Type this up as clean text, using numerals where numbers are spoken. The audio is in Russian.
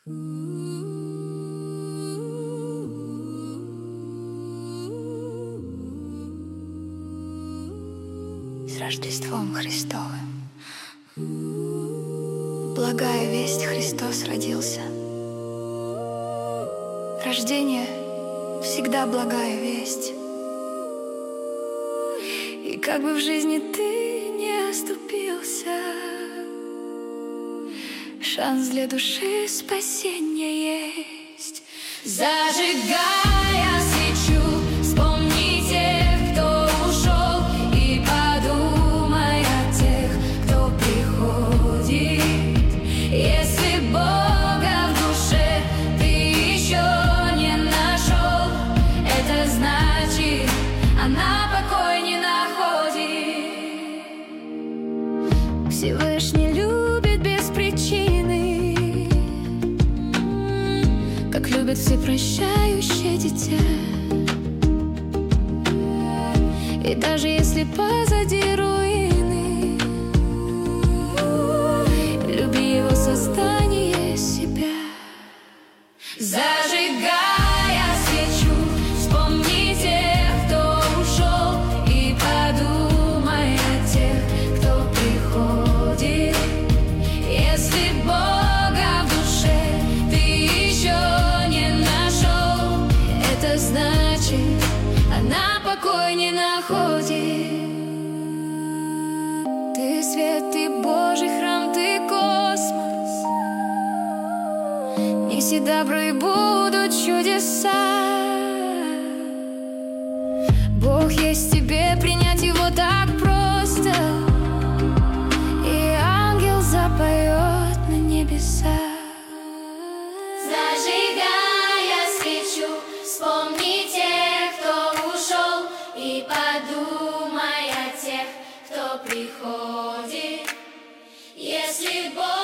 С Рождеством Христовым! Благая весть, Христос родился. Рождение всегда благая весть. И как бы в жизни ты не оступился, шанс для души спасения есть. Зажигая свечу, вспомни тех, кто ушел, и подумай о тех, кто приходит. Если Бога в душе ты еще не нашел, это значит, она покой не находит. Всевышний любит без причины, как любит всепрощающее дитя. И даже если позади руины, люби его создание себя. Зажигая свечу, вспомни тех, кто ушел, и подумай о тех, кто приходит. Если Бога в душе ты еще не нашел, это значит, она покой не находит. Ты свет, ты Божий храм, ты космос. Неси добро и будут чудеса. Бог есть в тебе, принять его так просто, и ангел запоет на небеса. Зажигая свечу, вспомни тех, кто ушел, и подумай о тех, кто приходит. Если Бог